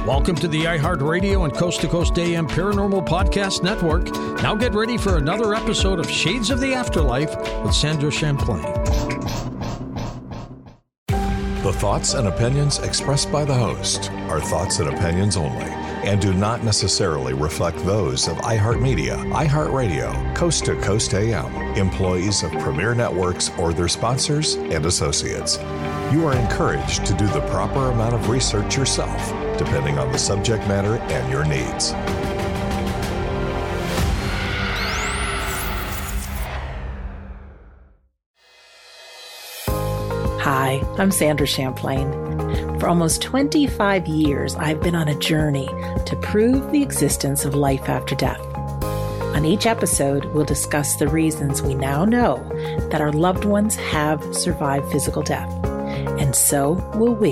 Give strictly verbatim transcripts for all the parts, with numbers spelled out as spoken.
Welcome to the iHeartRadio and Coast to Coast A M Paranormal Podcast Network. Now get ready for another episode of Shades of the Afterlife with Sandra Champlain. The thoughts and opinions expressed by the host are thoughts and opinions only and do not necessarily reflect those of iHeartMedia, iHeartRadio, Coast to Coast A M, employees of Premier Networks, or their sponsors and associates. You are encouraged to do the proper amount of research yourself, depending on the subject matter and your needs. Hi, I'm Sandra Champlain. For almost twenty-five years, I've been on a journey to prove the existence of life after death. On each episode, we'll discuss the reasons we now know that our loved ones have survived physical death. And so will we.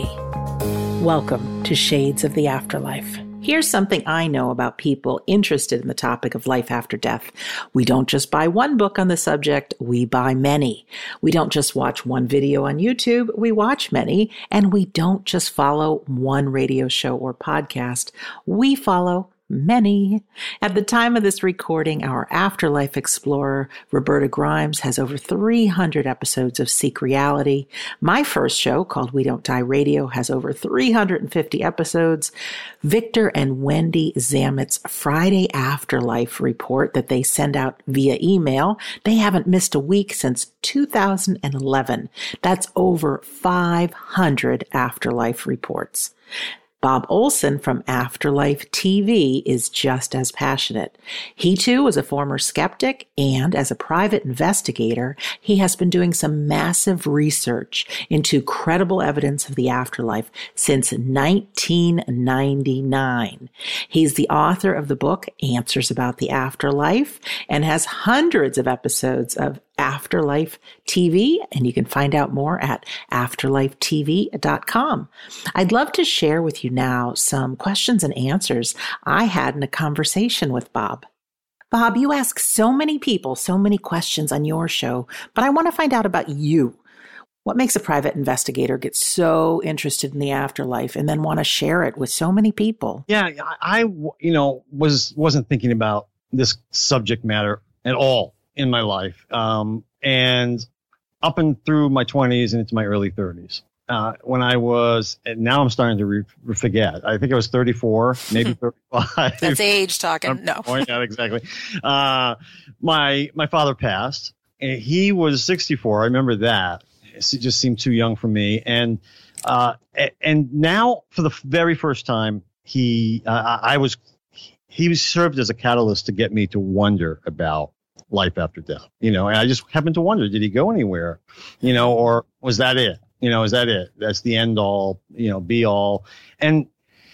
Welcome to Shades of the Afterlife. Here's something I know about people interested in the topic of life after death. We don't just buy one book on the subject, we buy many. We don't just watch one video on YouTube, we watch many. And we don't just follow one radio show or podcast, we follow many. At the time of this recording, our afterlife explorer, Roberta Grimes, has over three hundred episodes of Seek Reality. My first show, called We Don't Die Radio, has over three hundred fifty episodes. Victor and Wendy Zamet's Friday Afterlife report that they send out via email, they haven't missed a week since two thousand eleven. That's over five hundred afterlife reports. Bob Olson from Afterlife T V is just as passionate. He too was a former skeptic, and as a private investigator, he has been doing some massive research into credible evidence of the afterlife since nineteen ninety-nine. He's the author of the book Answers About the Afterlife and has hundreds of episodes of Afterlife T V, and you can find out more at afterlife t v dot com. I'd love to share with you now some questions and answers I had in a conversation with Bob. Bob, you ask so many people so many questions on your show, but I want to find out about you. What makes a private investigator get so interested in the afterlife and then want to share it with so many people? Yeah, I, you know, was, wasn't thinking about this subject matter at all in my life. Um, and up and through my twenties and into my early thirties. Uh, when I was, and now I'm starting to re- forget. I think I was thirty-four, maybe thirty-five. That's age talking. No. Not exactly. Uh, my, my father passed, and he was sixty-four. I remember that. It just seemed too young for me. And, uh, and now for the very first time, he, uh, I was, he was served as a catalyst to get me to wonder about life after death, you know, and I just happened to wonder, did he go anywhere, you know, or was that it? You know, is that it? That's the end all, you know, be all. And,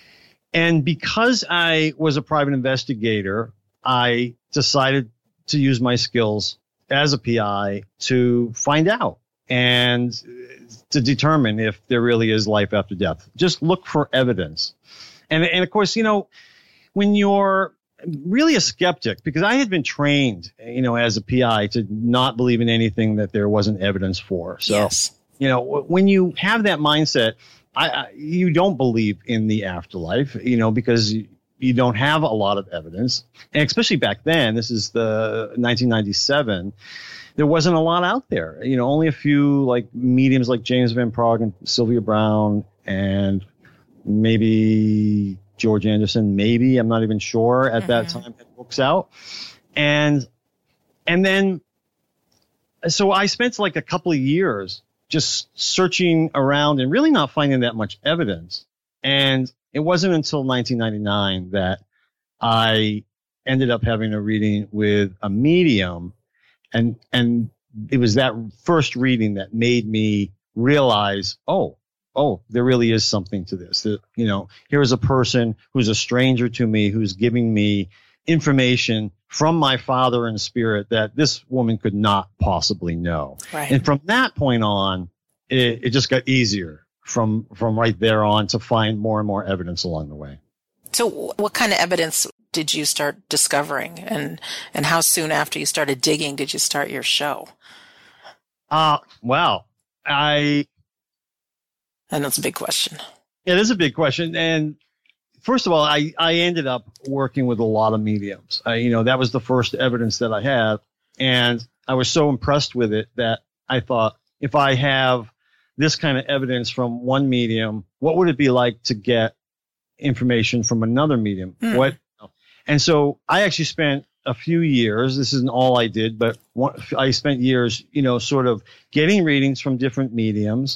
and because I was a private investigator, I decided to use my skills as a P I to find out and to determine if there really is life after death. Just look for evidence. And, and of course, you know, when you're really a skeptic, because I had been trained, you know, as a P I to not believe in anything that there wasn't evidence for. So, yes. You know, when you have that mindset, I, I, you don't believe in the afterlife, you know, because you, you don't have a lot of evidence. And especially back then, this is the nineteen ninety-seven, there wasn't a lot out there. You know, only a few like mediums like James Van Praagh and Sylvia Browne and maybe George Anderson, maybe, I'm not even sure at mm-hmm. that time, had books out. And, and then, so I spent like a couple of years just searching around and really not finding that much evidence. And it wasn't until nineteen ninety-nine that I ended up having a reading with a medium. And, and it was that first reading that made me realize, oh, oh, there really is something to this. That, you know, here is a person who's a stranger to me, who's giving me information from my father in spirit that this woman could not possibly know. Right. And from that point on, it, it just got easier from, from right there on to find more and more evidence along the way. So what kind of evidence did you start discovering, and, and how soon after you started digging did you start your show? Uh, well, I, And that's a big question. It is a big question. And first of all, I, I ended up working with a lot of mediums. I, you know, that was the first evidence that I had. And I was so impressed with it that I thought, if I have this kind of evidence from one medium, what would it be like to get information from another medium? Hmm. What? And so I actually spent a few years, this isn't all I did, but one, I spent years, you know, sort of getting readings from different mediums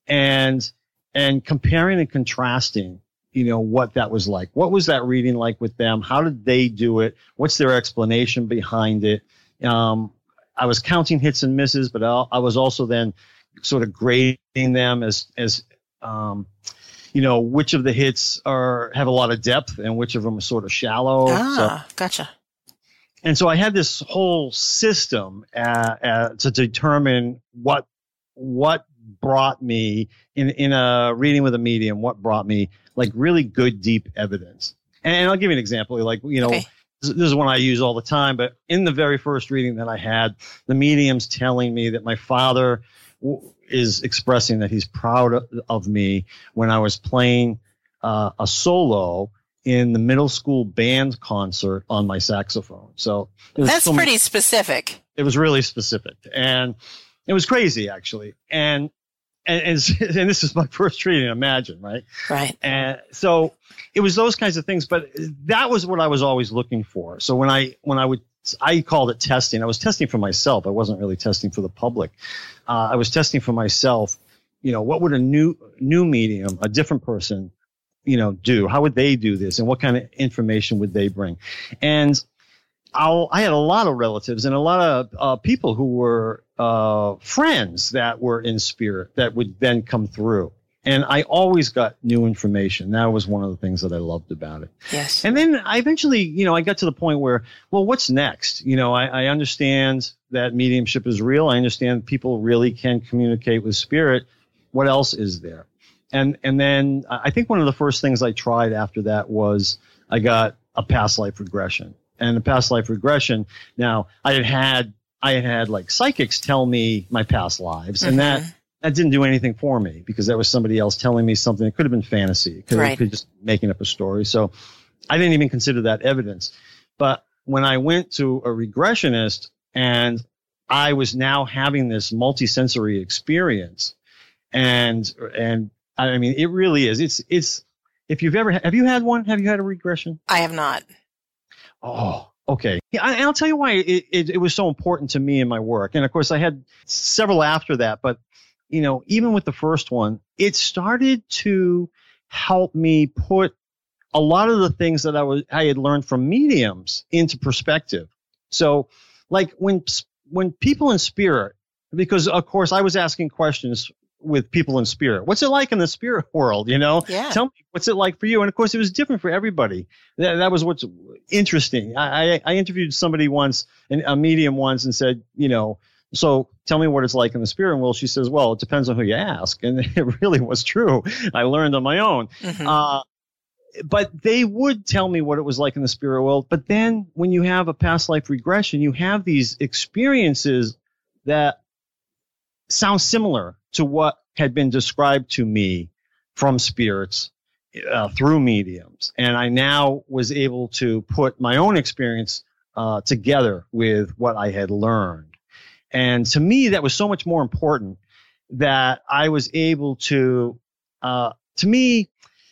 and, and comparing and contrasting, you know, what that was like. What was that reading like with them? How did they do it? What's their explanation behind it? Um, I was counting hits and misses, but I, I was also then sort of grading them as, as, um, you know, which of the hits are, have a lot of depth and which of them are sort of shallow. Ah, so, gotcha. And so I had this whole system uh, uh, to determine what what brought me in in a reading with a medium. What brought me like really good deep evidence. And I'll give you an example. Like, you know, okay. this, this is one I use all the time. But in the very first reading that I had, the medium's telling me that my father w- is expressing that he's proud of, of me when I was playing uh, a solo in the middle school band concert on my saxophone. So that's so pretty much, specific. It was really specific, and it was crazy actually. And and and, and this is my first reading. Imagine, right? Right. And so it was those kinds of things. But that was what I was always looking for. So when I when I would I called it testing. I was testing for myself. I wasn't really testing for the public. Uh, I was testing for myself. You know, what would a new new medium, a different person, you know, do? How would they do this? And what kind of information would they bring? And I'll, I had a lot of relatives and a lot of uh, people who were uh, friends that were in spirit that would then come through. And I always got new information. That was one of the things that I loved about it. Yes. And then I eventually, you know, I got to the point where, well, what's next? You know, I, I understand that mediumship is real. I understand people really can communicate with spirit. What else is there? And and then I think one of the first things I tried after that was I got a past life regression. And a past life regression, now I had had I had had like psychics tell me my past lives, mm-hmm. and that that didn't do anything for me because that was somebody else telling me something. It could have been fantasy. It could, right. it could just making up a story. So I didn't even consider that evidence. But when I went to a regressionist and I was now having this multisensory experience, and and I mean, it really is. It's, it's, if you've ever, have you had one? Have you had a regression? I have not. Oh, okay. Yeah, I, I'll tell you why it, it, it was so important to me in my work. And of course, I had several after that. But, you know, even with the first one, it started to help me put a lot of the things that I was, I had learned from mediums into perspective. So, like when, when people in spirit, because of course I was asking questions with people in spirit. What's it like in the spirit world? You know, yeah. Tell me, what's it like for you? And of course, it was different for everybody. That, that was what's interesting. I, I, I interviewed somebody once, a medium once, and said, you know, so tell me what it's like in the spirit world. She says, well, it depends on who you ask. And it really was true. I learned on my own. Mm-hmm. Uh, but they would tell me what it was like in the spirit world. But then when you have a past life regression, you have these experiences that sound similar to what had been described to me from spirits uh, through mediums. And I now was able to put my own experience uh, together with what I had learned. And to me, that was so much more important that I was able to, uh, to me,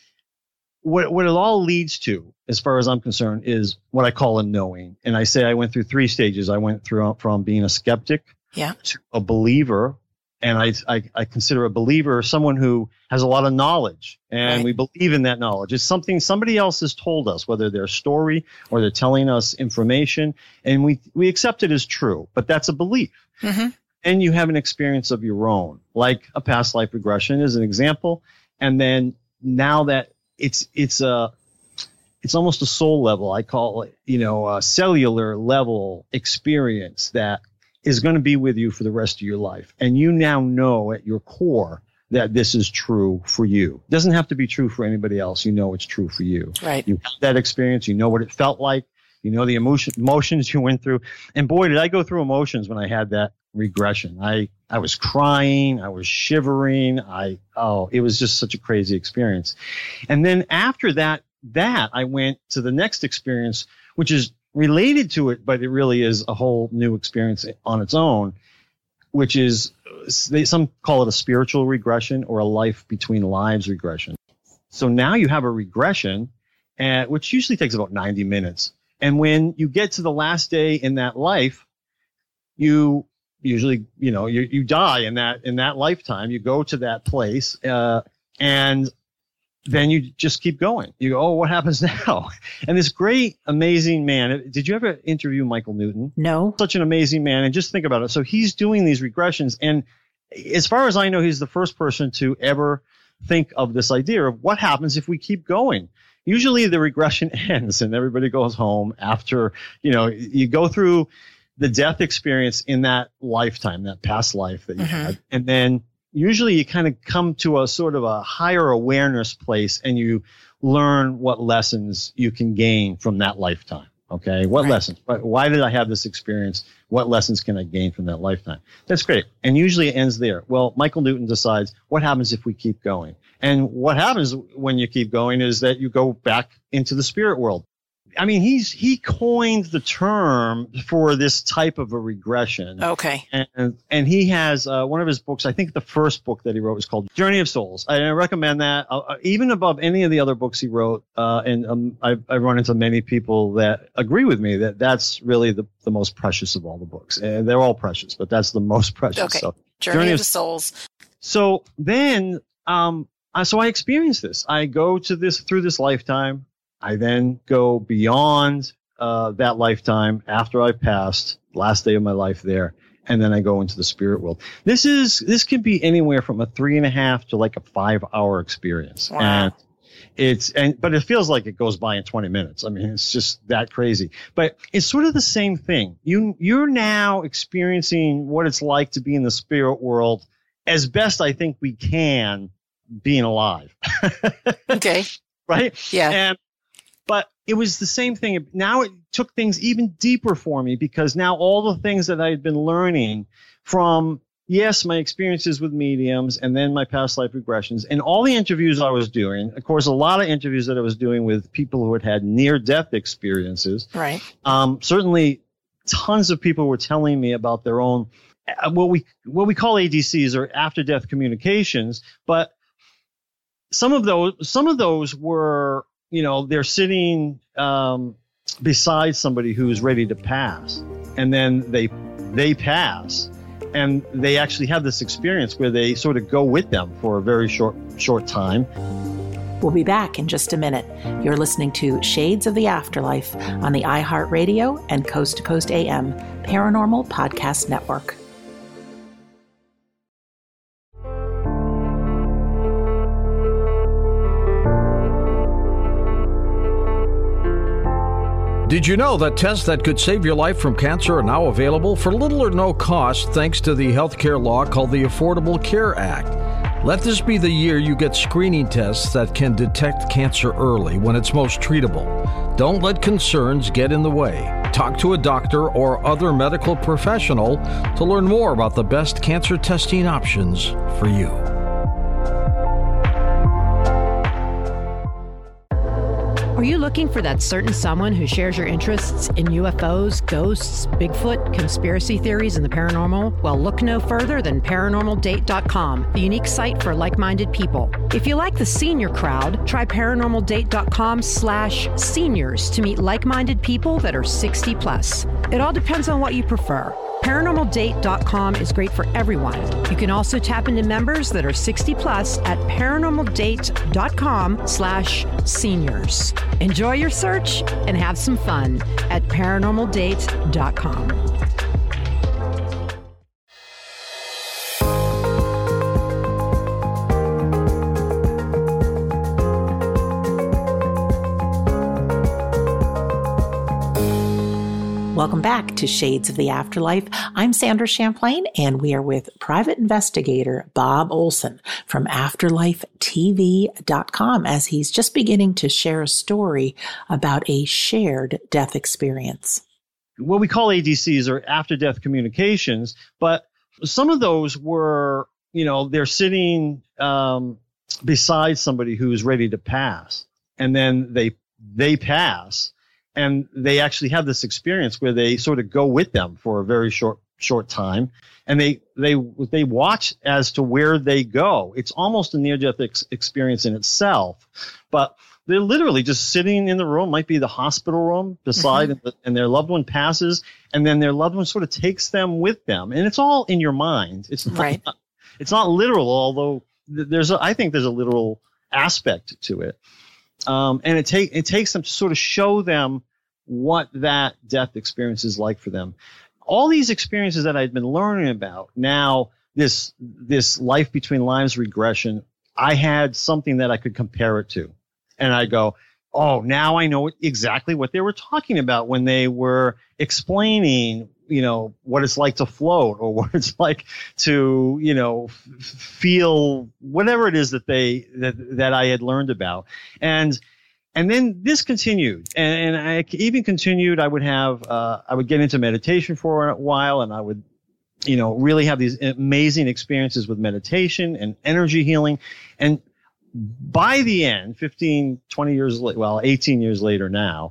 what, what it all leads to, as far as I'm concerned, is what I call a knowing. And I say I went through three stages. I went through from being a skeptic yeah. to a believer. And I, I, I consider a believer someone who has a lot of knowledge, and right. we believe in that knowledge. It's something somebody else has told us, whether they're a story or they're telling us information, and we, we accept it as true, but that's a belief. Mm-hmm. And you have an experience of your own, like a past life regression is an example. And then now that it's, it's a, it's almost a soul level. I call it, you know, a cellular level experience that is going to be with you for the rest of your life. And you now know at your core that this is true for you. It doesn't have to be true for anybody else. You know it's true for you. Right. You have that experience. You know what it felt like. You know the emotion, emotions you went through. And boy, did I go through emotions when I had that regression. I, I was crying. I was shivering. I, oh, it was just such a crazy experience. And then after that that, I went to the next experience, which is related to it, but it really is a whole new experience on its own, which is, they, some call it a spiritual regression or a life between lives regression. So now you have a regression, and, which usually takes about ninety minutes. And when you get to the last day in that life, you usually, you know, you, you die in that, in that lifetime. You go to that place, uh, and then you just keep going. You go, oh, what happens now? And this great, amazing man. Did you ever interview Michael Newton? No. Such an amazing man. And just think about it. So he's doing these regressions. And as far as I know, he's the first person to ever think of this idea of what happens if we keep going. Usually the regression ends and everybody goes home after, you know, you go through the death experience in that lifetime, that past life that you mm-hmm. had. And then usually you kind of come to a sort of a higher awareness place and you learn what lessons you can gain from that lifetime. Okay. What right. lessons? Why did I have this experience? What lessons can I gain from that lifetime? That's great. And usually it ends there. Well, Michael Newton decides what happens if we keep going. And what happens when you keep going is that you go back into the spirit world. I mean, he's, he coined the term for this type of a regression. Okay. And, and he has, uh, one of his books, I think the first book that he wrote was called Journey of Souls. I, I recommend that, uh, even above any of the other books he wrote. Uh, and, um, I've, I've run into many people that agree with me that that's really the, the most precious of all the books. And they're all precious, but that's the most precious. Okay. So, Journey, Journey of, of Souls. So then, um, I, so I experienced this. I go to this, through this lifetime. I then go beyond uh, that lifetime after I passed, last day of my life there, and then I go into the spirit world. This is this can be anywhere from a three and a half to like a five hour experience. Wow. And it's and but it feels like it goes by in twenty minutes. I mean, it's just that crazy. But it's sort of the same thing. You you're now experiencing what it's like to be in the spirit world as best I think we can being alive. Okay. Right? Yeah. And But it was the same thing. Now it took things even deeper for me because now all the things that I had been learning from, yes, my experiences with mediums and then my past life regressions and all the interviews I was doing, of course, a lot of interviews that I was doing with people who had had near-death experiences. Right. Um, certainly tons of people were telling me about their own, uh, what we, what we call A D Cs or after-death communications. But some of those, some of those were, you know, they're sitting um, beside somebody who's ready to pass, and then they they pass, and they actually have this experience where they sort of go with them for a very short short time. We'll be back in just a minute. You're listening to Shades of the Afterlife on the iHeartRadio and Coast to Coast A M Paranormal Podcast Network. Did you know that tests that could save your life from cancer are now available for little or no cost thanks to the healthcare law called the Affordable Care Act? Let this be the year you get screening tests that can detect cancer early when it's most treatable. Don't let concerns get in the way. Talk to a doctor or other medical professional to learn more about the best cancer testing options for you. Are you looking for that certain someone who shares your interests in U F Os, ghosts, Bigfoot, conspiracy theories, and the paranormal? Well, look no further than paranormal date dot com, the unique site for like-minded people. If you like the senior crowd, try paranormal date dot com slash seniors to meet like-minded people that are sixty plus. It all depends on what you prefer. paranormal date dot com is great for everyone. You can also tap into members that are sixty plus at paranormal date dot com slash seniors. Enjoy your search and have some fun at paranormal date dot com. Welcome back to Shades of the Afterlife. I'm Sandra Champlain, and we are with private investigator Bob Olson from afterlife T V dot com as he's just beginning to share a story about a shared death experience. What we call A D Cs or after-death communications, but some of those were, you know, they're sitting um, beside somebody who's ready to pass. and then they they pass, and they actually have this experience where they sort of go with them for a very short short time, and they they they watch as to where they go. It's almost a near-death ex- experience in itself, but they're literally just sitting in the room, might be the hospital room beside, mm-hmm. and, and their loved one passes, and then their loved one sort of takes them with them, and it's all in your mind. It's not, right. It's not literal, although there's a, I think there's a literal aspect to it, um, and it take it takes them to sort of show them what that death experience is like for them. All these experiences that I'd been learning about, now this this life between lives regression, I had something that I could compare it to. And I go, oh, now I know exactly what they were talking about when they were explaining, you know, what it's like to float, or what it's like to, you know, f- feel whatever it is that they that that I had learned about. And and then this continued, and, and I even continued. I would have uh, I would get into meditation for a while, and I would, you know, really have these amazing experiences with meditation and energy healing. And by the end, fifteen, twenty years later, well, eighteen years later now,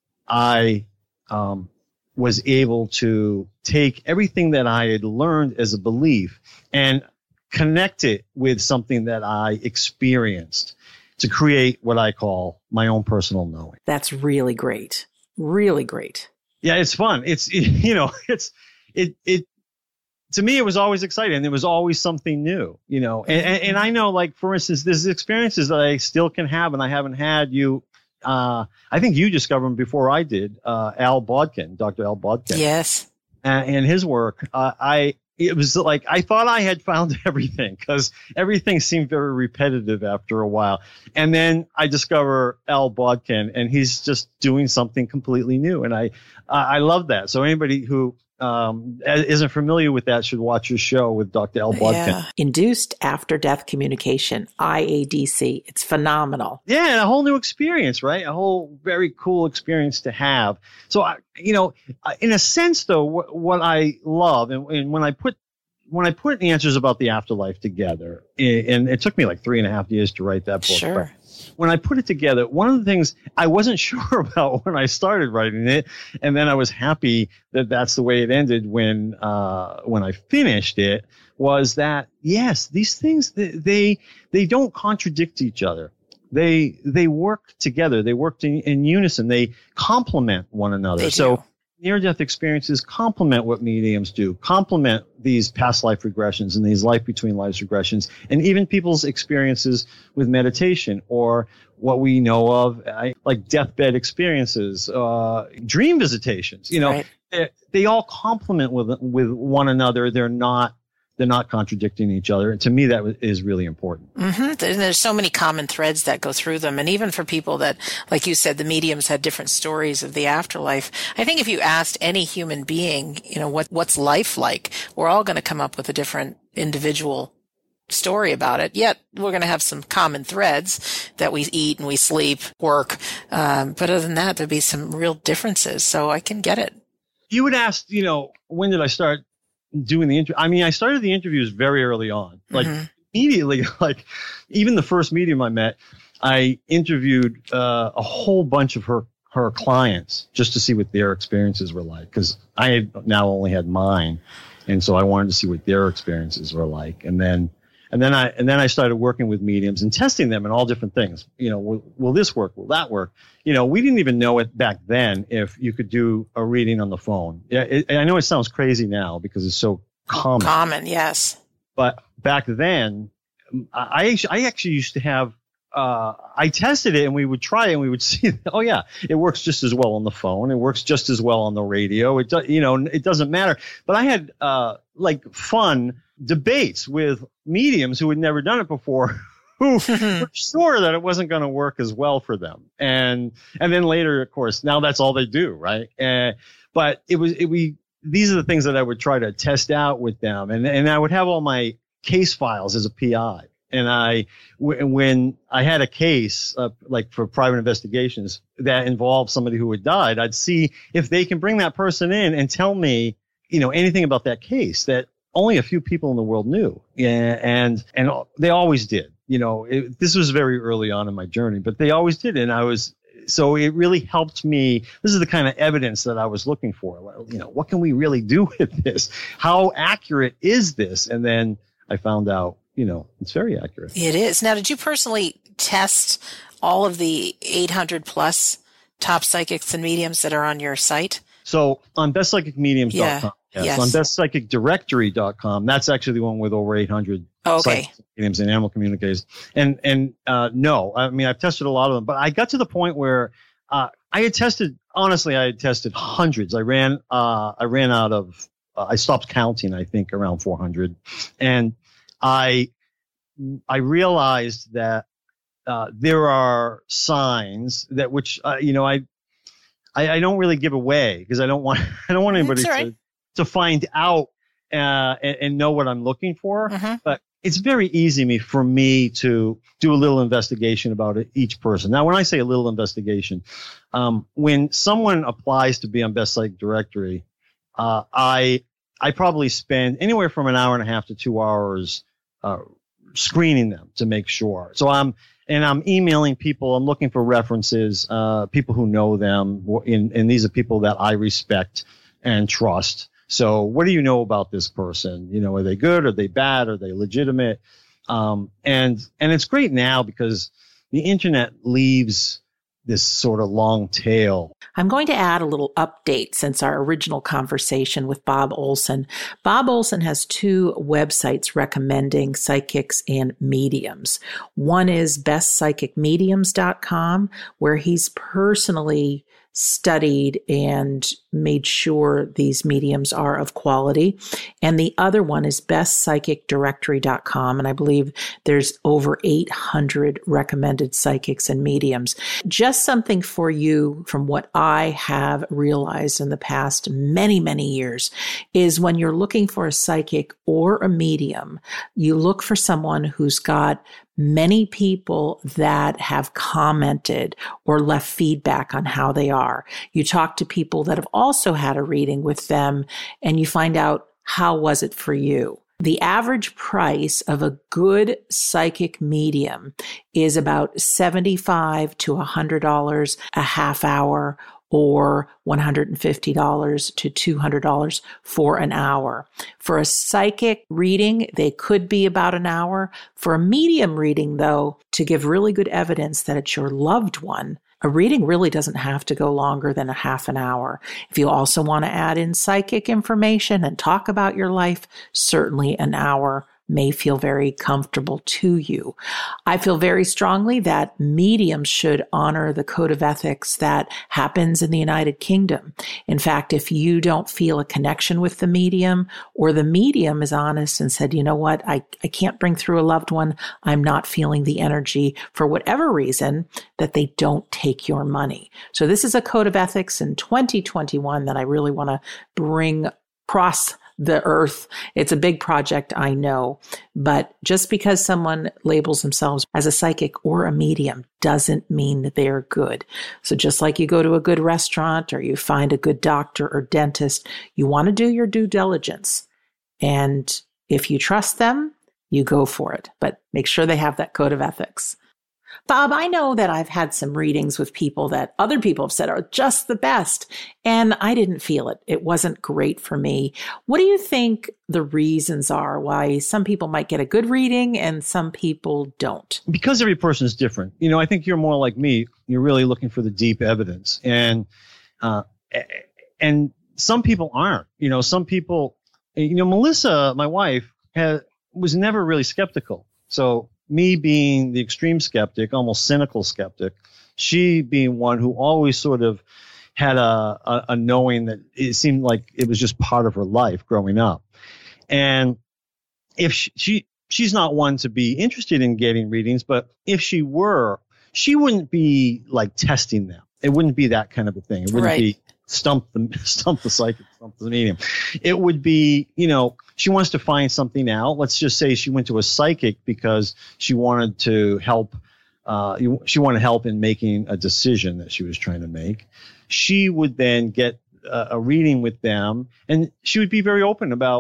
I um, was able to take everything that I had learned as a belief and connect it with something that I experienced to create what I call my own personal knowing. That's really great. Really great. Yeah, it's fun. It's, you know, it's, it, it, to me, it was always exciting. There was always something new, you know, and, and, and I know, like, for instance, there's experiences that I still can have and I haven't had. You, uh, I think you discovered them before I did, uh, Al Bodkin, Doctor Al Bodkin. Yes. Uh, and his work, uh, I, it was like, I thought I had found everything, because everything seemed very repetitive after a while. And then I discover Al Bodkin, and he's just doing something completely new. And I, I love that. So anybody who, Um, isn't familiar with that should watch your show with Doctor Al Bodkin. Yeah. Induced After-Death Communication, I A D C. It's phenomenal. Yeah, and a whole new experience, right? A whole very cool experience to have. So, I, you know, in a sense, though, what, what I love, and, and when I put when I put answers about the afterlife together, and it took me like three and a half years to write that book. Sure. But when I put it together, one of the things I wasn't sure about when I started writing it, and then I was happy that that's the way it ended when uh, when I finished it, was that, yes, these things, they they don't contradict each other. They they work together. They work in, in unison. They complement one another. They so do. Near-death experiences complement what mediums do, complement these past life regressions and these life between lives regressions, and even people's experiences with meditation, or what we know of I, like deathbed experiences, uh, dream visitations. You know, right. they, they all complement with with one another. They're not they're not contradicting each other. And to me, that is really important. Mm-hmm. There's so many common threads that go through them. And even for people that, like you said, the mediums had different stories of the afterlife. I think if you asked any human being, you know, what, what's life like, we're all going to come up with a different individual story about it. Yet we're going to have some common threads that we eat and we sleep, work. Um, but other than that, there'd be some real differences. So I can get it. You would ask, you know, when did I start doing the interview? I mean, I started the interviews very early on, like mm-hmm. immediately, like even the first medium I met, I interviewed uh, a whole bunch of her, her clients just to see what their experiences were like. Cause I had now only had mine. And so I wanted to see what their experiences were like. And then, and then I, and then I started working with mediums and testing them in all different things. You know, will, will this work? Will that work? You know, we didn't even know it back then if you could do a reading on the phone. Yeah, it, I know it sounds crazy now because it's so common. Common, yes. But back then, I actually, I actually used to have, uh, I tested it and we would try it and we would see, oh yeah, it works just as well on the phone. It works just as well on the radio. It does, you know, it doesn't matter. But I had, uh, like fun debates with mediums who had never done it before, who were sure that it wasn't going to work as well for them. And, and then later, of course, now that's all they do. Right. Uh, but it was, it, we, these are the things that I would try to test out with them. And, and I would have all my case files as a P I. And I, w- when I had a case, uh, like for private investigations that involved somebody who had died, I'd see if they can bring that person in and tell me, you know, anything about that case that only a few people in the world knew. Yeah, and, and they always did. you know, it, this was very early on in my journey, but they always did. And I was, so it really helped me. This is the kind of evidence that I was looking for. You know, what can we really do with this? How accurate is this? And then I found out, you know, it's very accurate. It is. Now, did you personally test all of the eight hundred plus top psychics and mediums that are on your site? So on best psychic mediums dot com. Yeah. Yes. Yes. On best psychic directory dot com. That's actually the one with over eight hundred oh, okay. psychics, mediums, and animal communicators. And, and, uh, no, I mean, I've tested a lot of them, but I got to the point where, uh, I had tested, honestly, I had tested hundreds. I ran, uh, I ran out of, uh, I stopped counting, I think around four hundred. And I, I realized that, uh, there are signs that which, uh, you know, I, I, I don't really give away because I don't want, I don't want anybody right. to, to find out uh, and, and know what I'm looking for. Mm-hmm. But it's very easy me, for me to do a little investigation about it, each person. Now, when I say a little investigation, um, when someone applies to be on Best Psychic Directory, uh, I I probably spend anywhere from an hour and a half to two hours uh, screening them to make sure. So I'm and I'm emailing people. I'm looking for references, uh, people who know them, and, and these are people that I respect and trust. So what do you know about this person? You know, are they good? Are they bad? Are they legitimate? Um, and, and it's great now because the internet leaves this sort of long tail. I'm going to add a little update since our original conversation with Bob Olson. Bob Olson has two websites recommending psychics and mediums. One is best psychic mediums dot com, where he's personally studied and made sure these mediums are of quality. And the other one is best psychic directory dot com. And I believe there's over eight hundred recommended psychics and mediums. Just something for you from what I have realized in the past many, many years is when you're looking for a psychic or a medium, you look for someone who's got many people that have commented or left feedback on how they are. You talk to people that have also had a reading with them and you find out, how was it for you? The average price of a good psychic medium is about seventy-five to one hundred dollars a half hour, or one hundred fifty dollars to two hundred dollars for an hour. For a psychic reading, they could be about an hour. For a medium reading, though, to give really good evidence that it's your loved one, a reading really doesn't have to go longer than a half an hour. If you also want to add in psychic information and talk about your life, certainly an hour may feel very comfortable to you. I feel very strongly that mediums should honor the code of ethics that happens in the United Kingdom. In fact, if you don't feel a connection with the medium, or the medium is honest and said, you know what, I, I can't bring through a loved one, I'm not feeling the energy for whatever reason, that they don't take your money. So this is a code of ethics in twenty twenty-one that I really want to bring across the earth. It's a big project, I know, but just because someone labels themselves as a psychic or a medium doesn't mean that they are good. So just like you go to a good restaurant or you find a good doctor or dentist, you want to do your due diligence. And if you trust them, you go for it, but make sure they have that code of ethics. Bob, I know that I've had some readings with people that other people have said are just the best, and I didn't feel it. It wasn't great for me. What do you think the reasons are why some people might get a good reading and some people don't? Because every person is different. You know, I think you're more like me. You're really looking for the deep evidence. And, uh, and some people aren't. You know, some people, you know, Melissa, my wife, has, was never really skeptical. So, me being the extreme skeptic, almost cynical skeptic, she being one who always sort of had a, a, a knowing that it seemed like it was just part of her life growing up. And if she, she she's not one to be interested in getting readings, but if she were, she wouldn't be like testing them. It wouldn't be that kind of a thing. It wouldn't right. be stump the stump the psychic, stump the medium. It would be, you know, she wants to find something out. Let's just say she went to a psychic because she wanted to help. Uh, she wanted help in making a decision that she was trying to make. She would then get a, a reading with them, and she would be very open about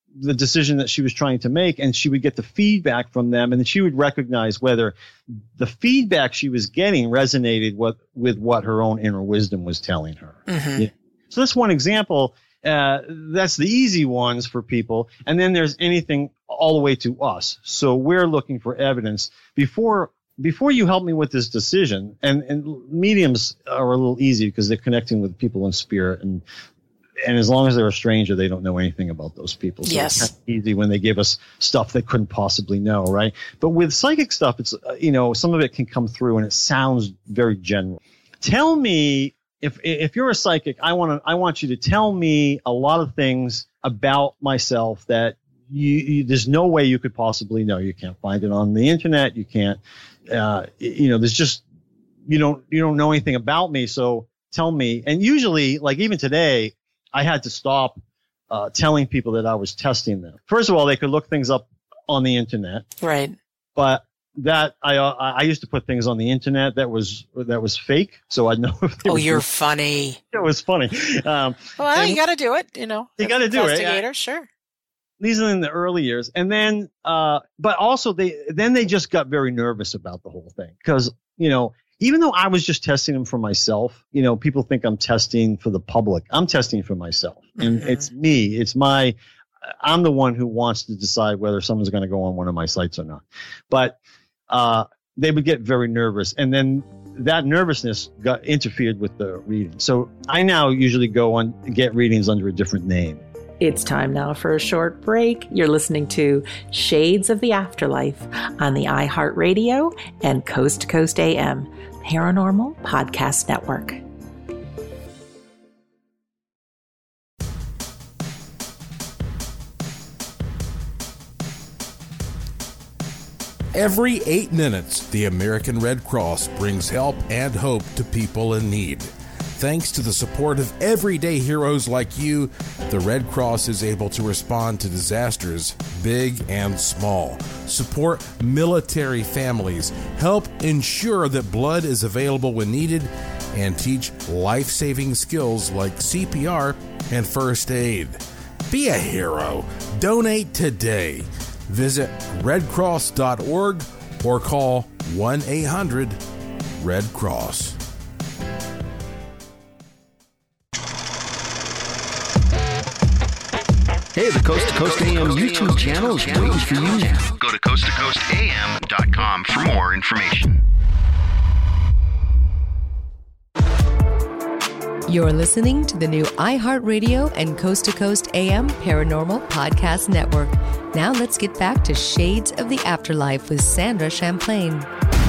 the decision that she was trying to make, and she would get the feedback from them, and then she would recognize whether the feedback she was getting resonated with, with what her own inner wisdom was telling her. Mm-hmm. Yeah. So that's one example. Uh, that's the easy ones for people. And then there's anything all the way to us. So we're looking for evidence before before you help me with this decision. And, and mediums are a little easy because they're connecting with people in spirit, and And as long as they're a stranger, they don't know anything about those people. So yes. It's kind of easy when they give us stuff they couldn't possibly know, right? But with psychic stuff, it's, uh, you know, some of it can come through and it sounds very general. Tell me, if if you're a psychic, I want to I want you to tell me a lot of things about myself that you, you there's no way you could possibly know. You can't find it on the internet. You can't, uh, you know, there's just you don't you don't know anything about me. So tell me. And usually, like even today, I had to stop uh, telling people that I was testing them. First of all, they could look things up on the internet, right? But that I uh, I used to put things on the internet that was that was fake, so I'd know if they oh, were you're fake. funny. It was funny. Um, well, you got to do it, you know. You got to do it. Investigator, sure. These are in the early years, and then, uh, but also they then they just got very nervous about the whole thing because you know. Even though I was just testing them for myself, you know, people think I'm testing for the public. I'm testing for myself. And mm-hmm. It's me. It's my, I'm the one who wants to decide whether someone's going to go on one of my sites or not. But uh, they would get very nervous. And then that nervousness got interfered with the reading. So I now usually go on and get readings under a different name. It's time now for a short break. You're listening to Shades of the Afterlife on the iHeartRadio and Coast to Coast A M Paranormal Podcast Network. Every eight minutes, the American Red Cross brings help and hope to people in need. Thanks to the support of everyday heroes like you, the Red Cross is able to respond to disasters, big and small, support military families, help ensure that blood is available when needed, and teach life-saving skills like C P R and first aid. Be a hero. Donate today. Visit red cross dot org or call one eight hundred red cross. Hey, the Coast to Coast A M YouTube channel is waiting for you now. Go to coast to coast a m dot com for more information. You're listening to the new iHeartRadio and Coast to Coast A M Paranormal Podcast Network. Now let's get back to Shades of the Afterlife with Sandra Champlain.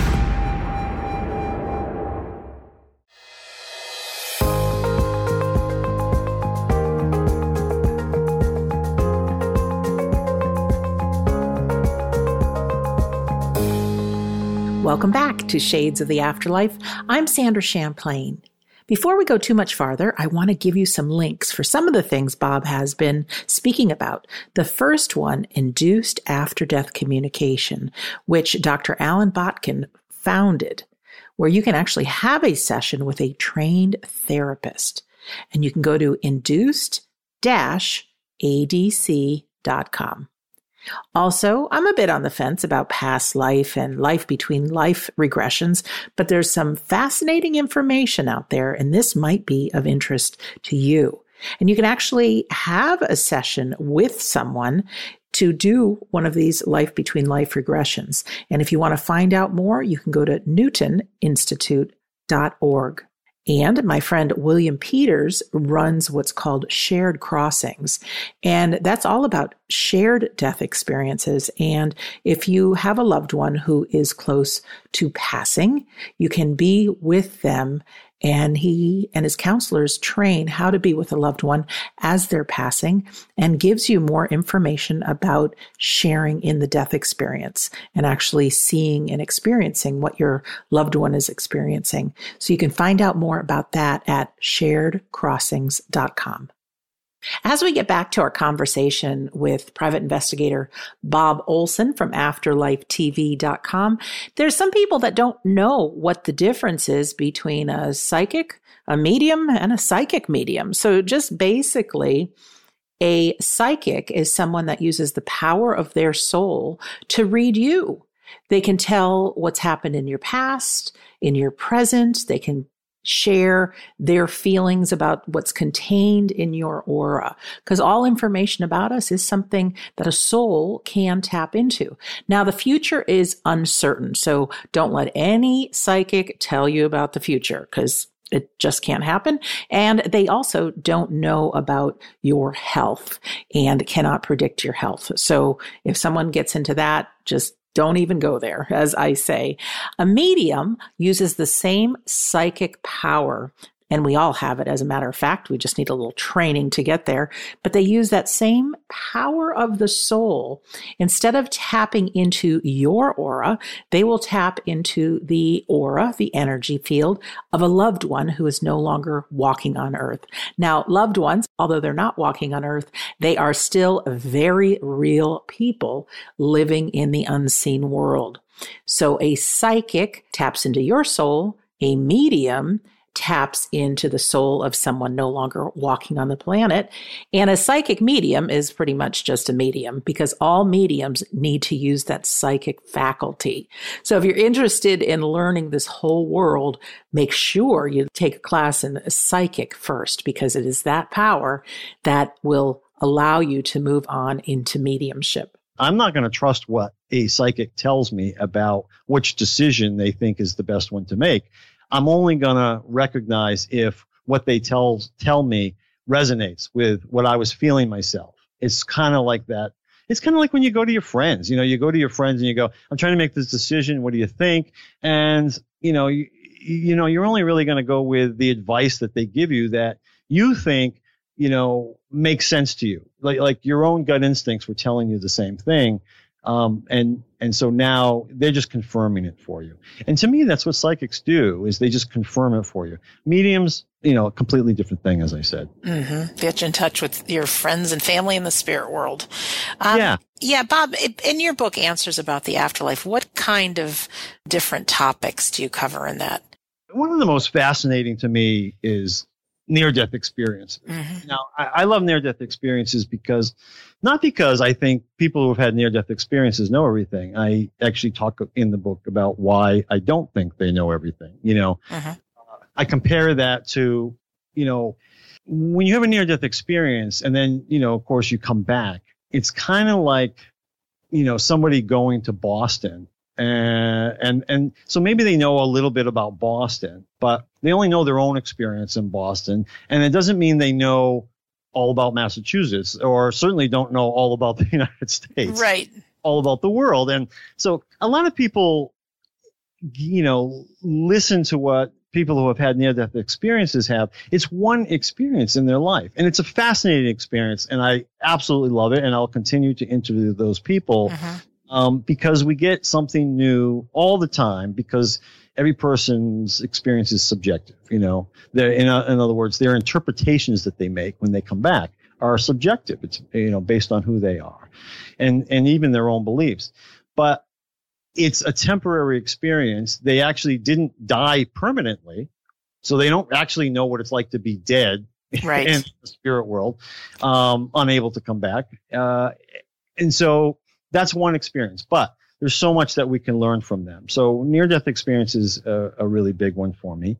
Welcome back to Shades of the Afterlife. I'm Sandra Champlain. Before we go too much farther, I want to give you some links for some of the things Bob has been speaking about. The first one, induced after-death communication, which Doctor Alan Botkin founded, where you can actually have a session with a trained therapist. And you can go to induced dash A D C dot com. Also, I'm a bit on the fence about past life and life between life regressions, but there's some fascinating information out there, and this might be of interest to you. And you can actually have a session with someone to do one of these life between life regressions. And if you want to find out more, you can go to newton institute dot org. And my friend William Peters runs what's called Shared Crossings. And that's all about shared death experiences. And if you have a loved one who is close to passing, you can be with them. And he and his counselors train how to be with a loved one as they're passing and gives you more information about sharing in the death experience and actually seeing and experiencing what your loved one is experiencing. So you can find out more about that at shared crossings dot com. As we get back to our conversation with private investigator Bob Olson from afterlife t v dot com, there's some people that don't know what the difference is between a psychic, a medium, and a psychic medium. So just basically, A psychic is someone that uses the power of their soul to read you. They can tell what's happened in your past, in your present. They can share their feelings about what's contained in your aura, because all information about us is something that a soul can tap into. Now, the future is uncertain, so don't let any psychic tell you about the future, because it just can't happen. And they also don't know about your health and cannot predict your health. So if someone gets into that, just don't even go there, as I say. A medium uses the same psychic power, and we all have it, as a matter of fact. We just need a little training to get there. But they use that same power of the soul. Instead of tapping into your aura, they will tap into the aura, the energy field of a loved one who is no longer walking on earth. Now, loved ones, although they're not walking on earth, they are still very real people living in the unseen world. So a psychic taps into your soul, a medium taps into the soul of someone no longer walking on the planet. And a psychic medium is pretty much just a medium, because all mediums need to use that psychic faculty. So if you're interested in learning this whole world, make sure you take a class in psychic first, because it is that power that will allow you to move on into mediumship. I'm not going to trust what a psychic tells me about which decision they think is the best one to make. I'm only going to recognize if what they tell tell me resonates with what I was feeling myself. It's kind of like that. It's kind of like when you go to your friends. You know, you go to your friends and you go, I'm trying to make this decision. What do you think? And, you know, you, you know, you're only really going to go with the advice that they give you that you think, you know, makes sense to you. Like, like your own gut instincts were telling you the same thing. Um, and, and so now they're just confirming it for you. And to me, that's what psychics do, is they just confirm it for you. Mediums, you know, a completely different thing, as I said. Mm-hmm. Get you in touch with your friends and family in the spirit world. Um, yeah. Yeah, Bob, in your book, Answers About the Afterlife, what kind of different topics do you cover in that? One of the most fascinating to me is near-death experience. Mm-hmm. Now, I, I love near-death experiences because, not because I think people who have had near-death experiences know everything. I actually talk in the book about why I don't think they know everything. You know, mm-hmm. uh, I compare that to, you know, when you have a near-death experience and then, you know, of course you come back, it's kind of like, you know, somebody going to Boston. And, and, and so maybe they know a little bit about Boston, but they only know their own experience in Boston. And it doesn't mean they know all about Massachusetts, or certainly don't know all about the United States. Right. All about the world. And so a lot of people, you know, listen to what people who have had near-death experiences have. It's one experience in their life. And it's a fascinating experience. And I absolutely love it. And I'll continue to interview those people. Mm-hmm. Um, because we get something new all the time, because every person's experience is subjective. You know, they're, in, a, in other words, their interpretations that they make when they come back are subjective. It's, you know, based on who they are, and and even their own beliefs. But it's a temporary experience. They actually didn't die permanently, so they don't actually know what it's like to be dead right. in the spirit world, um, unable to come back, uh, and so. That's one experience, but there's so much that we can learn from them. So near-death experience is a, a really big one for me.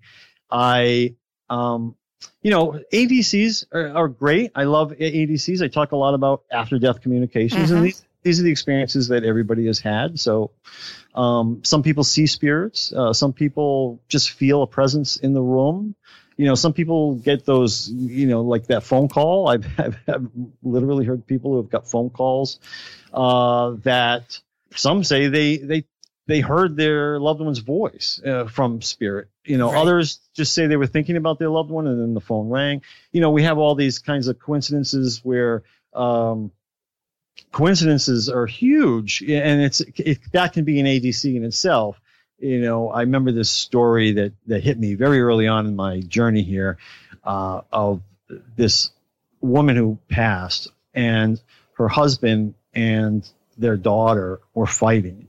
I, um, you know, A D Cs are, are great. I love A D Cs. I talk a lot about after-death communications, mm-hmm. and these, these are the experiences that everybody has had. So um, some people see spirits. Uh, some people just feel a presence in the room. You know, some people get those, you know, like that phone call. I've, I've, I've literally heard people who have got phone calls uh, that some say they they they heard their loved one's voice uh, from spirit. You know, right. Others just say they were thinking about their loved one and then the phone rang. You know, we have all these kinds of coincidences where um, coincidences are huge, and it's it, that can be an A D C in itself. You know, I remember this story that, that hit me very early on in my journey here uh, of this woman who passed, and her husband and their daughter were fighting.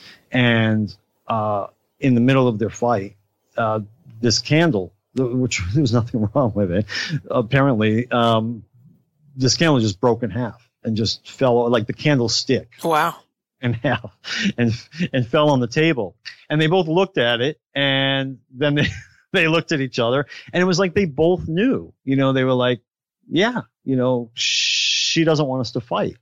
And uh, in the middle of their fight, uh, this candle, which there was nothing wrong with it, apparently, um, this candle just broke in half and just fell like the candlestick. Wow. In half and and fell on the table. And they both looked at it, and then they, they looked at each other, and it was like they both knew. You know, they were like, yeah, you know, she doesn't want us to fight.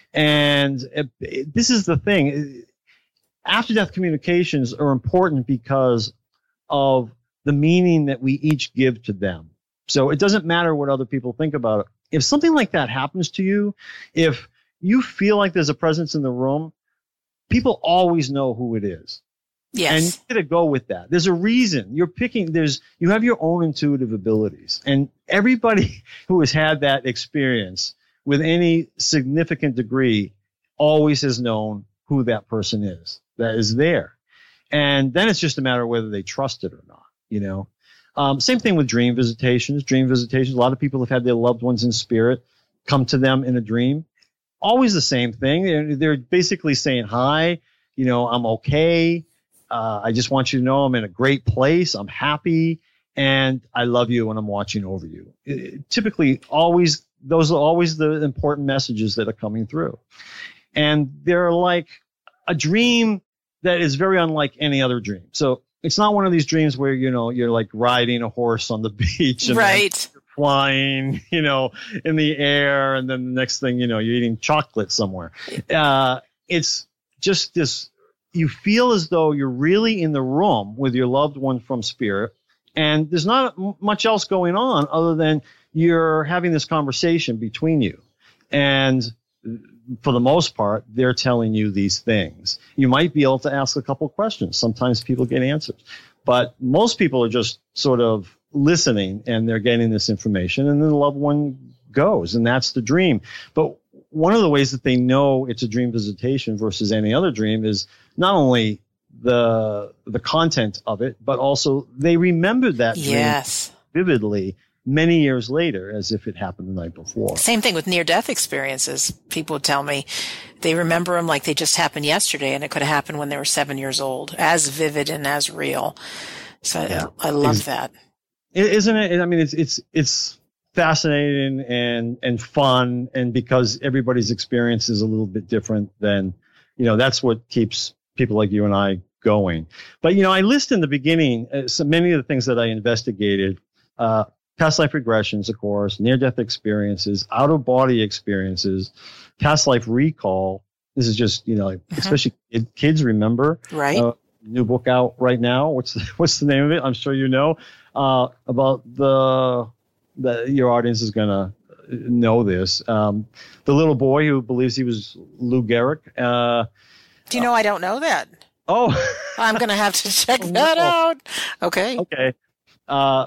And it, it, this is the thing. After-death communications are important because of the meaning that we each give to them. So it doesn't matter what other people think about it. If something like that happens to you, if you feel like there's a presence in the room, people always know who it is. Yes. And you gotta go with that. There's a reason. You're picking, there's, you have your own intuitive abilities. And everybody who has had that experience with any significant degree always has known who that person is that is there. And then it's just a matter of whether they trust it or not, you know. Um, same thing with dream visitations. Dream visitations, a lot of people have had their loved ones in spirit come to them in a dream. Always the same thing. They're, they're basically saying, hi, you know, I'm okay. Uh, I just want you to know I'm in a great place. I'm happy. And I love you and I'm watching over you. It, typically, always, those are always the important messages that are coming through. And they're like a dream that is very unlike any other dream. So it's not one of these dreams where, you know, you're like riding a horse on the beach. And right. Flying, you know, in the air, and then the next thing you know, you're eating chocolate somewhere. Uh, it's just this, you feel as though you're really in the room with your loved one from spirit, and there's not much else going on other than you're having this conversation between you. And for the most part, they're telling you these things. You might be able to ask a couple questions. Sometimes people get answers, but most people are just sort of listening, and they're getting this information, and then the loved one goes, and that's the dream. But one of the ways that they know it's a dream visitation versus any other dream is not only the the content of it, but also they remember that dream yes. vividly many years later as if it happened the night before. Same thing with near-death experiences. People would tell me they remember them like they just happened yesterday, and it could have happened when they were seven years old, as vivid and as real. So yeah. I, I love that. Isn't it? I mean, it's it's it's fascinating and and fun, and because everybody's experience is a little bit different, then you know that's what keeps people like you and I going. But you know, I list in the beginning uh, so many of the things that I investigated: uh, past life regressions, of course, near-death experiences, out-of-body experiences, past life recall. This is just you know, like, mm-hmm. especially kids remember. Right. Uh, new book out right now. What's the, what's the name of it? I'm sure you know. Uh, about the, the, your audience is going to know this. Um, the little boy who believes he was Lou Gehrig. Uh, Do you know, uh, I don't know that. Oh. I'm going to have to check that out. Okay. Okay. Uh,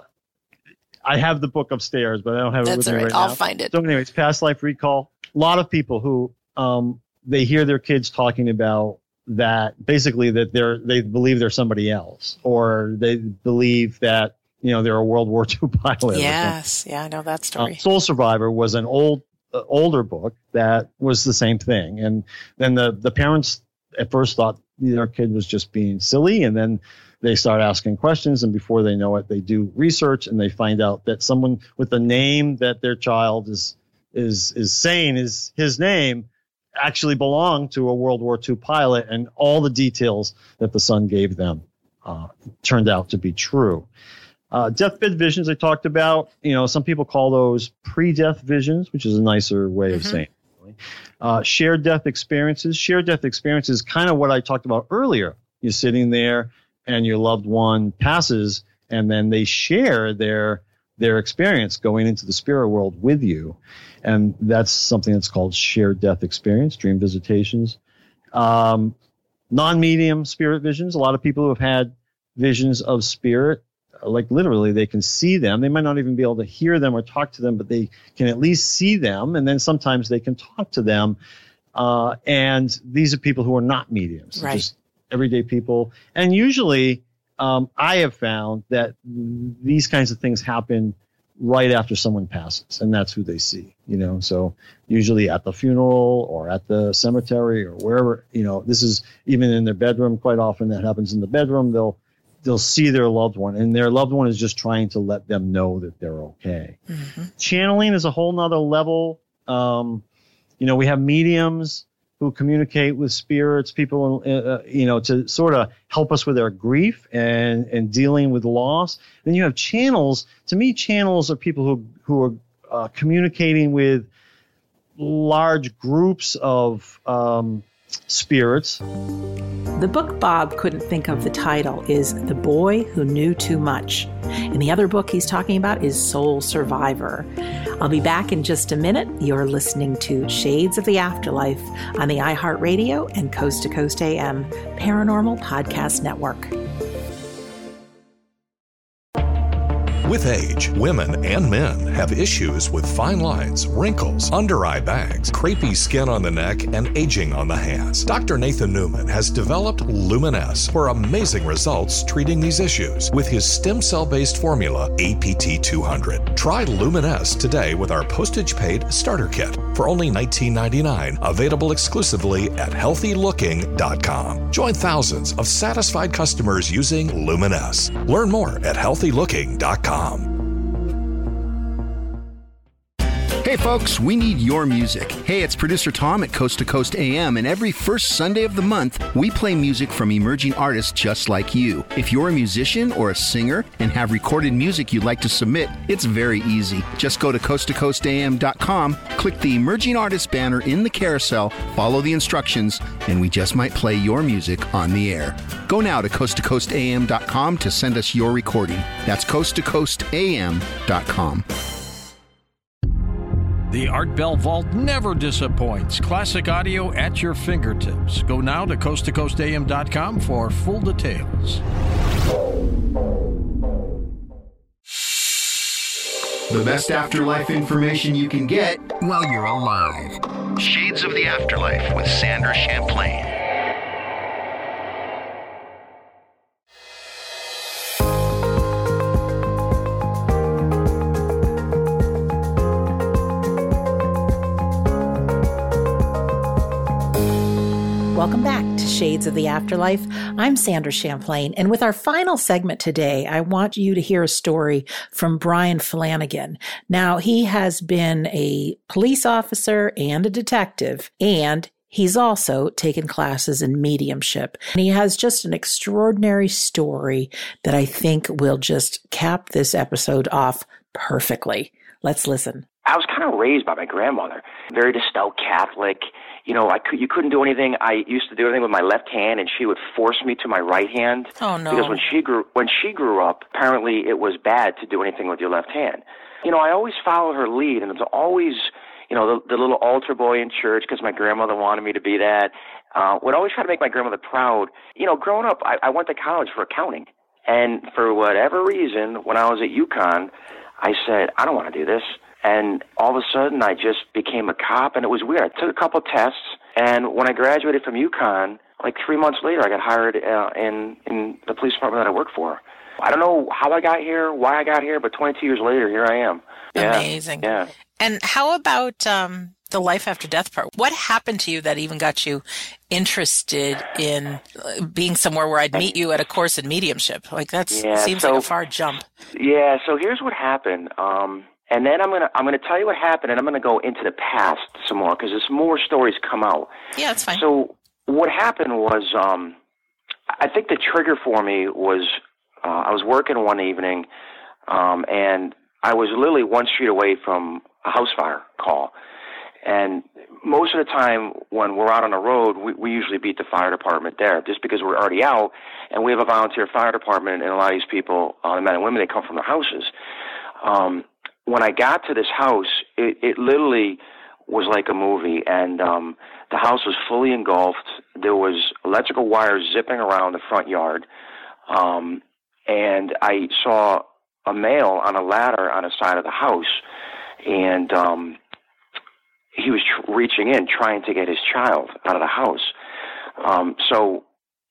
I have the book upstairs, but I don't have That's it with me right. right I'll now. find it. So anyways, past life recall. A lot of people who, um, they hear their kids talking about that basically that they're, they believe they're somebody else, or they believe that, you know, they're a World War Two pilot. Yes. Yeah, I know that story. Uh, Soul Survivor was an old, uh, older book that was the same thing. And then the, the parents at first thought their kid was just being silly. And then they start asking questions. And before they know it, they do research and they find out that someone with the name that their child is, is, is saying is his name actually belonged to a World War Two pilot. And all the details that the son gave them, uh, turned out to be true. Uh, deathbed visions I talked about, you know, some people call those pre-death visions, which is a nicer way mm-hmm. of saying it. Uh, shared death experiences. Shared death experiences, kind of what I talked about earlier. You're sitting there and your loved one passes, and then they share their their experience going into the spirit world with you. And that's something that's called shared death experience, dream visitations. Um, non-medium spirit visions. A lot of people who have had visions of spirit, like literally they can see them. They might not even be able to hear them or talk to them, but they can at least see them. And then sometimes they can talk to them. Uh, and these are people who are not mediums, right. just everyday people. And usually um, I have found that these kinds of things happen right after someone passes, and that's who they see, you know. So usually at the funeral or at the cemetery or wherever, you know, this is even in their bedroom. Quite often that happens in the bedroom. They'll they'll see their loved one, and their loved one is just trying to let them know that they're okay. Mm-hmm. Channeling is a whole nother level Um, you know, we have mediums who communicate with spirits, people, uh, you know, to sort of help us with our grief and, and dealing with loss. Then you have channels. To me, channels are people who, who are uh, communicating with large groups of um, spirits. The book Bob couldn't think of the title is The Boy Who Knew Too Much. And the other book he's talking about is Soul Survivor. I'll be back in just a minute. You're listening to Shades of the Afterlife on the iHeartRadio and Coast to Coast A M Paranormal Podcast Network. With age, women and men have issues with fine lines, wrinkles, under-eye bags, crepey skin on the neck, and aging on the hands. Doctor Nathan Newman has developed Luminesse for amazing results treating these issues with his stem cell-based formula, A P T two hundred. Try Luminesse today with our postage-paid starter kit for only nineteen ninety-nine dollars, available exclusively at healthy looking dot com. Join thousands of satisfied customers using Luminesse. Learn more at healthy looking dot com. Hey folks, we need your music. Hey, it's producer Tom at Coast to Coast A M, and every first Sunday of the month, we play music from emerging artists just like you. If you're a musician or a singer and have recorded music you'd like to submit, it's very easy. Just go to coast to coast A M dot com, click the Emerging Artists banner in the carousel, follow the instructions, and we just might play your music on the air. Go now to coast to coast A M dot com to send us your recording. That's coast to coast A M dot com. The Art Bell Vault never disappoints. Classic audio at your fingertips. Go now to coast to coast A M dot com for full details. The best afterlife information you can get while you're alive. Shades of the Afterlife with Sandra Champlain. Welcome back to Shades of the Afterlife. I'm Sandra Champlain, and with our final segment today, I want you to hear a story from Brian Flanagan. Now, he has been a police officer and a detective, and he's also taken classes in mediumship. And he has just an extraordinary story that I think will just cap this episode off perfectly. Let's listen. I was kind of raised by my grandmother, very devout Catholic. You know, I could, you couldn't do anything. I used to do everything with my left hand, and she would force me to my right hand. Oh, no. Because when she grew when she grew up, apparently it was bad to do anything with your left hand. You know, I always followed her lead, and it was always, you know, the, the little altar boy in church because my grandmother wanted me to be that. Uh, would always try to make my grandmother proud. You know, growing up, I, I went to college for accounting. And for whatever reason, when I was at UConn, I said, I don't want to do this. And all of a sudden, I just became a cop, and it was weird. I took a couple of tests, and when I graduated from UConn, like three months later, I got hired uh, in, in the police department that I work for. I don't know how I got here, why I got here, but twenty-two years later, here I am. Yeah, amazing. Yeah. And how about um, the life after death part? What happened to you that even got you interested in being somewhere where I'd meet you at a course in mediumship? Like, that yeah, seems so, like a far jump. Yeah, so here's what happened. Um, and then I'm gonna I'm gonna tell you what happened, and I'm gonna go into the past some more because there's more stories come out. Yeah, that's fine. So what happened was, um, I think the trigger for me was uh, I was working one evening, um, and I was literally one street away from a house fire call. And most of the time when we're out on the road, we, we usually beat the fire department there just because we're already out, and we have a volunteer fire department, and a lot of these people, uh, the men and women, they come from their houses. Um, when I got to this house, it, it literally was like a movie, and um, the house was fully engulfed. There was electrical wires zipping around the front yard, um, and I saw a male on a ladder on the side of the house, and um, he was tr- reaching in, trying to get his child out of the house. Um, so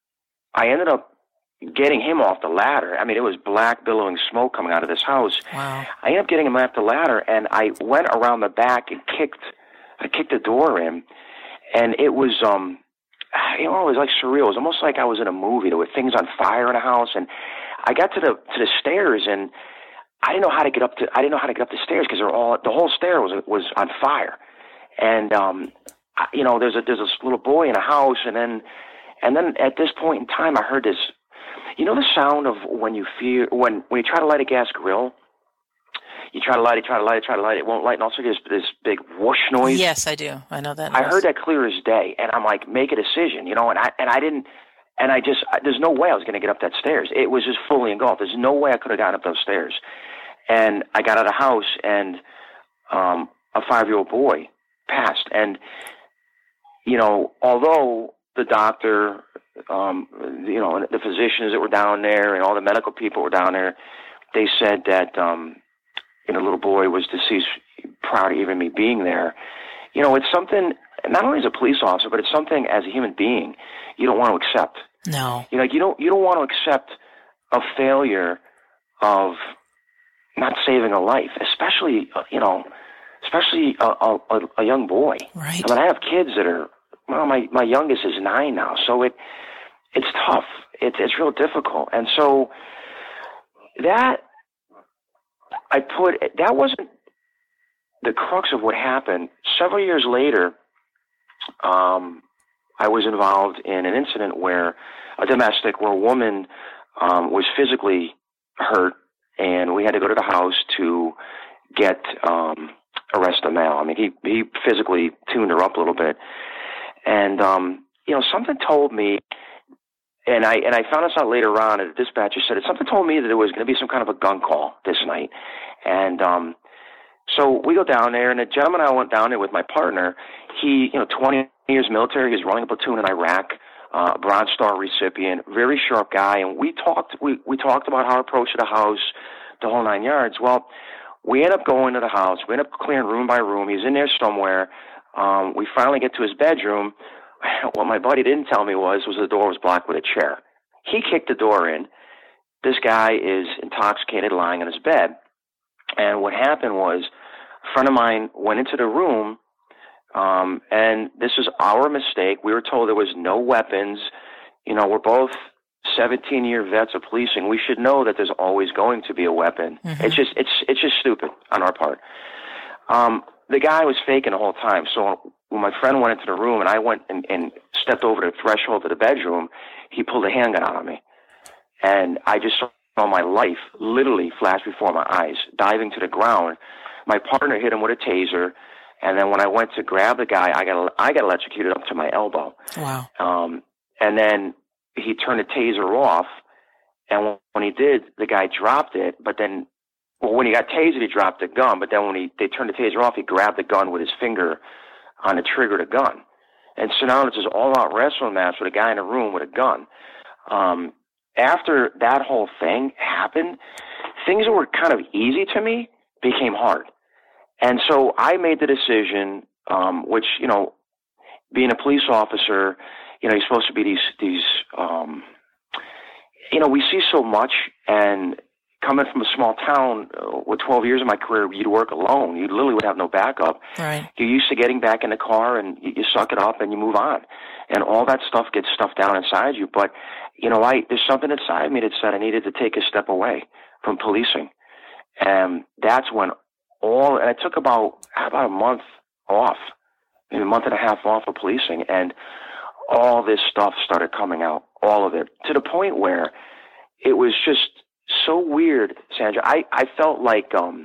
I ended up getting him off the ladder. I mean, it was black, billowing smoke coming out of this house. Wow. I ended up getting him off the ladder, and I went around the back and kicked, I kicked the door in, and it was, um, you know, it was like surreal. It was almost like I was in a movie. There were things on fire in the house, and I got to the to the stairs, and I didn't know how to get up to. I didn't know how to get up the stairs because they're all the whole stair was was on fire. And, um, I, you know, there's a, there's this little boy in a house. And then, and then at this point in time, I heard this, you know, the sound of when you feel, when, when you try to light a gas grill, you try to light it, try to light it, try to light it, it won't light. And also there's this big whoosh noise. Yes, I do. I know that. I noise. heard that clear as day. And I'm like, make a decision, you know, and I, and I didn't, and I just, I, there's no way I was going to get up that stairs. It was just fully engulfed. There's no way I could have gotten up those stairs. And I got out of the house, and um, a five-year-old boy passed. And, you know, although the doctor, um, you know, the physicians that were down there and all the medical people were down there, they said that, um, you know, the little boy was deceased prior to even me being there. You know, it's something, not only as a police officer, but it's something as a human being you don't want to accept. No. You know, you don't, you don't want to accept a failure of not saving a life, especially, uh, you know, especially a, a, a young boy. Right. I mean, I have kids that are, well, my, my youngest is nine now, so it, it's tough. It's, it's real difficult. And so that, I put, that wasn't the crux of what happened. Several years later, um, I was involved in an incident where a domestic, where a woman um, was physically hurt, and we had to go to the house to get um, arrest the male. I mean, he he physically tuned her up a little bit, and um, you know, something told me, and I and I found this out later on. And the dispatcher said it. Something told me that there was going to be some kind of a gun call this night, and um, so we go down there, and the gentleman I went down there with my partner, he, you know, twenty years military, he's running a platoon in Iraq, uh, Bronze Star recipient, very sharp guy, and we talked, we, we talked about how to approach the house, the whole nine yards. Well, we end up going to the house, we end up clearing room by room, he's in there somewhere, um, we finally get to his bedroom. What my buddy didn't tell me was, was the door was blocked with a chair. He kicked the door in, this guy is intoxicated, lying on his bed, and what happened was, a friend of mine went into the room, um, and this is our mistake. We were told there was no weapons. You know, we're both seventeen-year vets of policing. We should know that there's always going to be a weapon. Mm-hmm. It's just, it's, it's just stupid on our part. Um, the guy was faking the whole time. So when my friend went into the room and I went and, and stepped over the threshold of the bedroom, he pulled a handgun out on me, and I just saw my life literally flash before my eyes, diving to the ground. My partner hit him with a taser, and then when I went to grab the guy, I got I got electrocuted up to my elbow. Wow. Um, and then he turned the taser off, and when he did, the guy dropped it. But then, well, when he got tasered, he dropped the gun. But then when he they turned the taser off, he grabbed the gun with his finger on the trigger of the gun. And so now it's this all-out wrestling match with a guy in a room with a gun. Um, after that whole thing happened, things that were kind of easy to me became hard. And so I made the decision, um, which, you know, being a police officer, you know, you're supposed to be these, these, um, you know, we see so much, and coming from a small town uh, with twelve years of my career, you'd work alone. You literally would have no backup. Right. You're used to getting back in the car, and you, you suck it up and you move on. And all that stuff gets stuffed down inside you. But, you know, I, there's something inside me that said I needed to take a step away from policing. And that's when all, and I took about, about a month off, maybe a month and a half off of policing, and all this stuff started coming out, all of it, to the point where it was just so weird, Sandra. I, I felt like, um,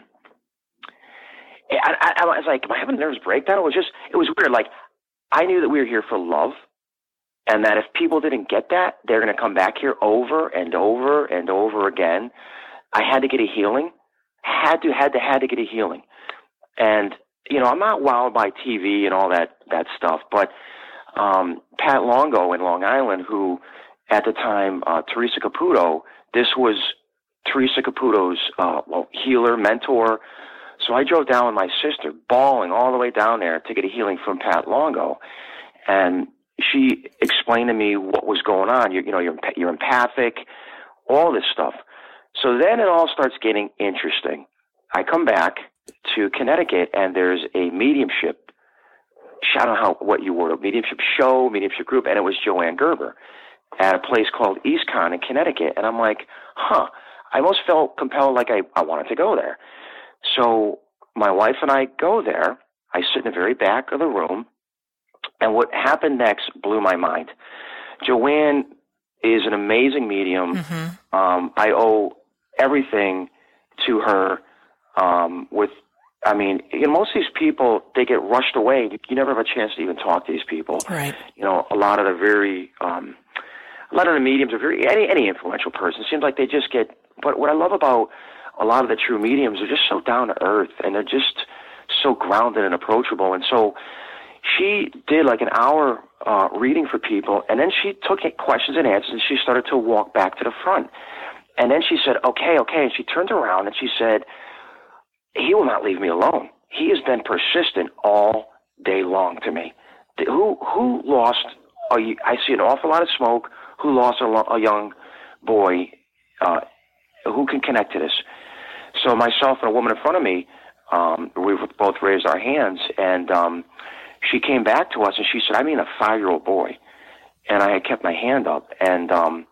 I, I, I was like, am I having a nervous breakdown? It was just, it was weird. Like, I knew that we were here for love, and that if people didn't get that, they're going to come back here over and over and over again. I had to get a healing. Had to, had to, had to get a healing. And, you know, I'm not wowed by T V and all that, that stuff, but um, Pat Longo in Long Island, who at the time, uh, Teresa Caputo, this was Teresa Caputo's uh, well, healer, mentor. So I drove down with my sister, bawling all the way down there to get a healing from Pat Longo. And she explained to me what was going on. You, you know, you're, you're empathic, all this stuff. So then it all starts getting interesting. I come back to Connecticut, and there's a mediumship, I don't know how, what you were, a mediumship show, mediumship group, and it was Joanne Gerber at a place called EastCon in Connecticut. And I'm like, huh, I almost felt compelled, like I, I wanted to go there. So my wife and I go there. I sit in the very back of the room, and what happened next blew my mind. Joanne is an amazing medium. Mm-hmm. Um, I owe everything to her. Um, with, I mean, you know, most of these people, they get rushed away. You, you never have a chance to even talk to these people. Right. You know, a lot of the very, um, a lot of the mediums are very, any, any influential person, it seems like they just get, but what I love about a lot of the true mediums, they're just so down to earth, and they're just so grounded and approachable. And so she did like an hour uh, reading for people, and then she took questions and answers, and she started to walk back to the front. And then she said, okay, okay. And she turned around and she said, he will not leave me alone. He has been persistent all day long to me. Who who lost, a, I see an awful lot of smoke, who lost a, a young boy, uh, who can connect to this? So myself and a woman in front of me, um, we both raised our hands, and um, she came back to us and she said, I mean a five-year-old boy. And I had kept my hand up, and um,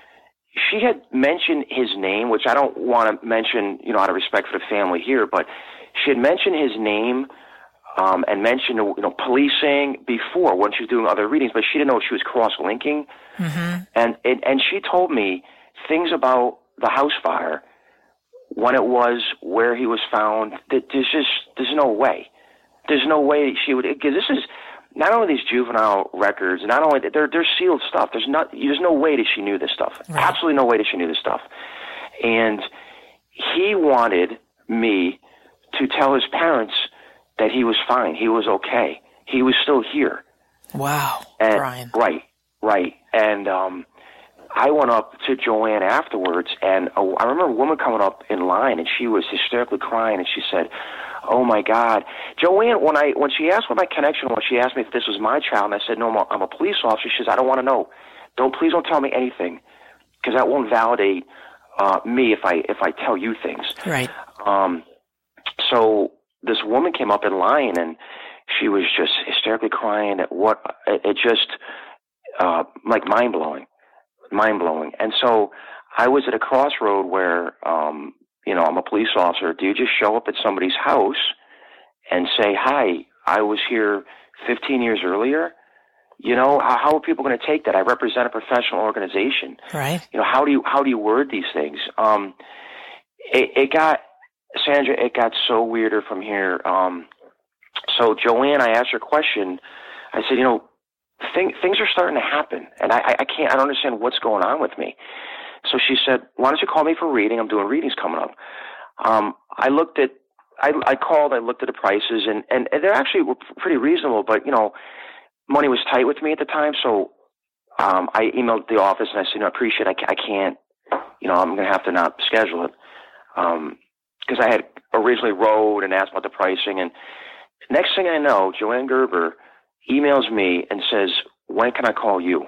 she had mentioned his name, which I don't want to mention, you know, out of respect for the family here, but she had mentioned his name um, and mentioned, you know, policing before when she was doing other readings, but she didn't know she was cross-linking. Mm-hmm. And, and and she told me things about the house fire, when it was, where he was found, that there's just, there's no way. There's no way she would, because this is, not only these juvenile records, not only they're they're sealed stuff. There's not there's no way that she knew this stuff. Right. Absolutely no way that she knew this stuff. And he wanted me to tell his parents that he was fine. He was okay. He was still here. Wow, and, Brian. Right, right. And um, I went up to Joanne afterwards, and a, I remember a woman coming up in line, and she was hysterically crying, and she said, oh my God, Joanne! When I when she asked what my connection was, she asked me if this was my child, and I said, no, I'm a police officer. She says, I don't want to know. Don't please don't tell me anything, because that won't validate uh, me if I if I tell you things. Right. Um. So this woman came up in line, and she was just hysterically crying at what it, it just uh, like mind blowing, mind blowing. And so I was at a crossroad where. Um, You know, I'm a police officer. Do you just show up at somebody's house and say, hi, I was here fifteen years earlier? You know, how, how are people going to take that? I represent a professional organization. Right. You know, how do you, how do you word these things? Um, it, it got, Sandra, it got so weirder from here. Um, so Joanne, I asked her a question. I said, you know, thing, things are starting to happen, and I, I can't, I don't understand what's going on with me. So she said, why don't you call me for reading? I'm doing readings coming up. Um, I looked at, I, I called, I looked at the prices, and, and, and they actually were pretty reasonable, but, you know, money was tight with me at the time. So um, I emailed the office, and I said, you know, I appreciate it. I, I can't, you know, I'm going to have to not schedule it. Because um, I had originally wrote and asked about the pricing. And next thing I know, Joanne Gerber emails me and says, when can I call you?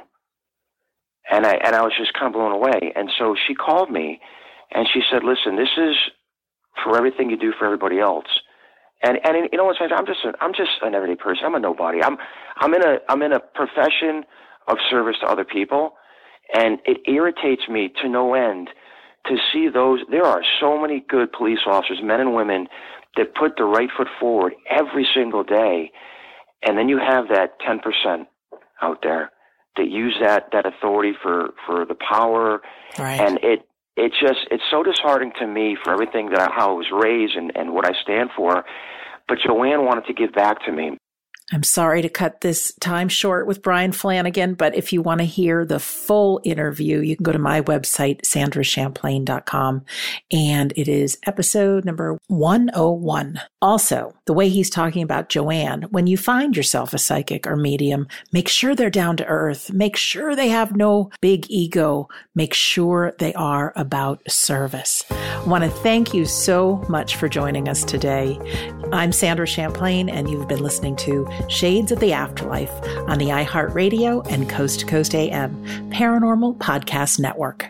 And I and I was just kind of blown away. And so she called me, and she said, "Listen, this is for everything you do for everybody else." And and you know what? I'm just a, I'm just an everyday person. I'm a nobody. I'm I'm in a I'm in a profession of service to other people, and it irritates me to no end to see those. There are so many good police officers, men and women, that put the right foot forward every single day, and then you have that ten percent out there that use that, that authority for, for the power. Right. And it, it just, it's so disheartening to me for everything that I, how I was raised and, and what I stand for. But Joanne wanted to give back to me. I'm sorry to cut this time short with Brian Flanagan, but if you want to hear the full interview, you can go to my website, sandra champlain dot com, and it is episode number one oh one. Also, the way he's talking about Joanne, when you find yourself a psychic or medium, make sure they're down to earth. Make sure they have no big ego. Make sure they are about service. I want to thank you so much for joining us today. I'm Sandra Champlain, and you've been listening to Shades of the Afterlife on the iHeartRadio and Coast to Coast A M Paranormal Podcast Network.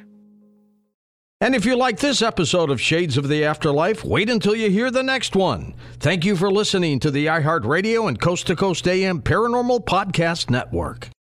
And if you like this episode of Shades of the Afterlife, wait until you hear the next one. Thank you for listening to the iHeartRadio and Coast to Coast A M Paranormal Podcast Network.